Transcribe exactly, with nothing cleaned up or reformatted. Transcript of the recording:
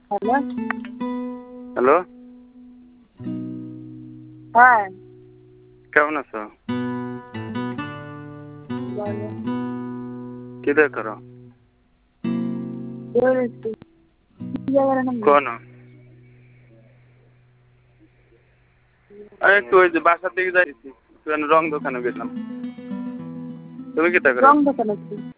Hello hello হ্যাঁ কেমন আছো? বলো কি দিয়ে করো? বেরোচ্ছি কি জায়গার নাম কোন আরে একটু ওই যে বাসার দিকে যাইছি একটু রং দোকানে গেলাম। তুমি কি তা করো? রং দোকান আছে